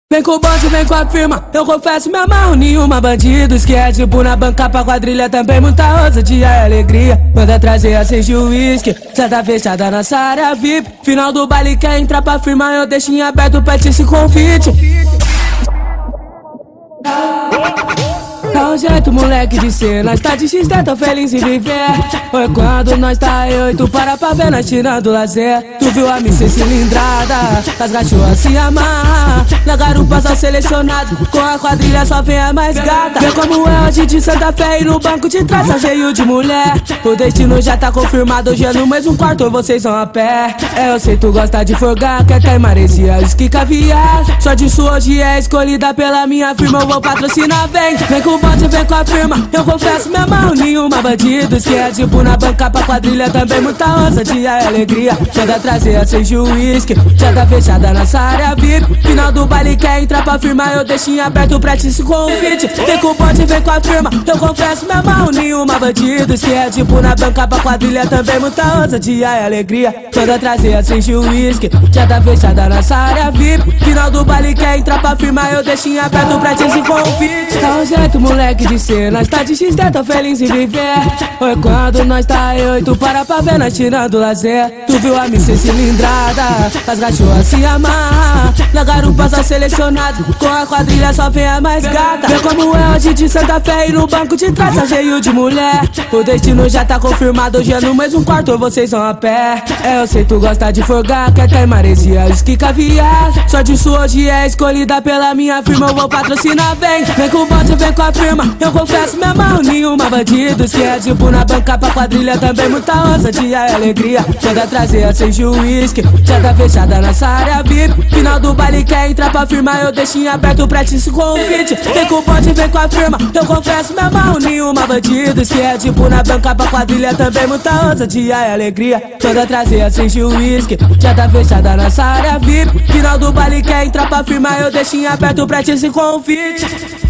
Vem com o bonde, vem com a firma, eu confesso me amarro nenhuma bandidos. Que é tipo na banca pra quadrilha, também muita ousadia e alegria. Manda trazer a seja o uísque, já tá fechada nossa área VIP. Final do baile quer entrar pra firma, eu deixo em aberto pra te esse convite. Dá um jeito, moleque, de ser. Nós tá de XD, tô feliz em viver. Oi, quando nós tá eu e tu para pra ver nós tirando lazer. Tu viu a missa cilindrada, as cachorras se amarram. Na garupa só selecionado, com a quadrilha só vem a mais gata. Vê como é hoje de Santa Fé e no banco de trás tá cheio de mulher. O destino já tá confirmado, hoje é no mesmo quarto, vocês vão a pé. É, eu sei tu gosta de folgar, quer ter maresia, esqui caviar. Só disso hoje é escolhida pela minha firma, eu vou patrocinar, vem com o bonde, vem com a firma, eu confesso me amarro nenhuma bandidos. Que é tipo na banca pra quadrilha, também muita ousadia e alegria. Manda trazer a seja o uísque, já tá fechada nossa área VIP. Final do baile quer entrar pra firma, eu deixo em aberto pra te esse convite. Vem com o bonde, vem com a firma, eu confesso me amarro nenhuma bandidos. Que é tipo na banca pra quadrilha, também muita ousadia e alegria. Manda trazer a seja o uísque, já tá fechada nossa área VIP. Final do baile quer entrar pra firma, eu deixo em aberto pra te esse convite. Dá um jeito, moleque, de ser. Nós tá de XD, tô feliz em viver. Oi, quando nós tá eu e tu para pra ver nós tirando lazer. Tu viu a missa cilindrada, as cachorras se amarram. Na garupa só selecionado, com a quadrilha só vem a mais gata. Vê como é hoje de Santa Fé e no banco de trás tá cheio de mulher. O destino já tá confirmado, hoje é no mesmo quarto, vocês vão a pé. É, eu sei tu gosta de folgar, quer ter maresia, esqui caviar. Só disso hoje é escolhida pela minha firma, eu vou patrocinar, vem com o bonde, vem com a firma, eu confesso me amarro nenhuma bandidos. Que é tipo na banca pra quadrilha, também muita ousadia e alegria. Manda trazer a seja o uísque, já tá fechada nossa área VIP. Final do baile quer entrar pra firma, eu deixo em aberto pra te esse convite. Vem com o bonde, vem com a firma, eu confesso me amarro nenhuma bandidos. Que é tipo na banca pra quadrilha, também muita ousadia e alegria. Manda trazer a seja o uísque, já tá fechada nossa área VIP. Final do baile quer entrar pra firma, eu deixo em aberto pra te esse convite.